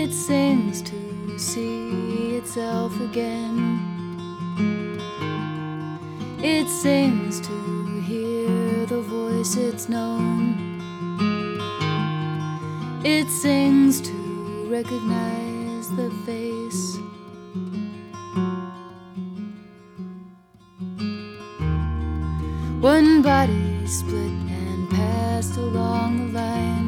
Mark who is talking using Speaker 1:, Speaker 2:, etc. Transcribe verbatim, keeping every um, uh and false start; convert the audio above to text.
Speaker 1: It sings to see itself again. It sings to hear the voice it's known. It sings to recognize the face. One body split and passed along the line.